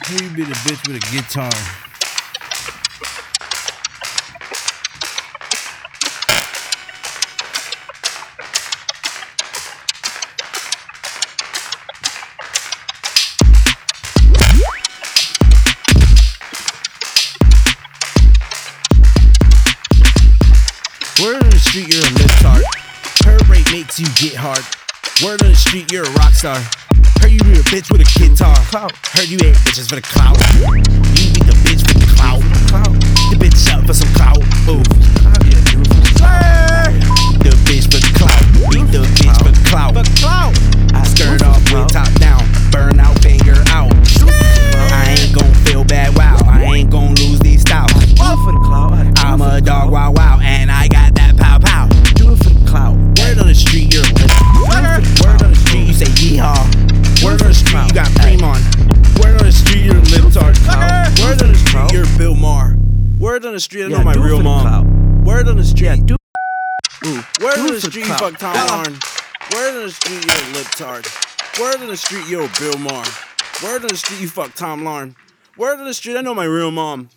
Hey, you be the bitch with a guitar. Word on the street, you're a libtard. Her rate makes you get hard. Word on the street, you're a rock star. Heard you be a bitch with a guitar. Heard you ain't bitches for the clout. You be the bitch for the clout. The bitch out for some clout. Ooh. The bitch for the clout. Beat the bitch for the clout. I skirt off with top down. Burn out, banger out. I ain't gon' feel bad, wow. I ain't gon' lose these styles. I'm a dog, wow, wow. And I got that pow, pow. Do it for the clout. Word on the street, you're a lit. Word on the street, you say yeehaw. Word on the street, you got cream on. Word on the street, you're a libtard. Word on the street, you're Bill Maher. Word on the street, I know my real mom. Word on the street, word on the street, you fuck Tom Lauren. Word on the street, you're a libtard. Word on the street, you're Bill Maher. Word on the street, you fuck Tom Lauren. Word on the street, I know my real mom.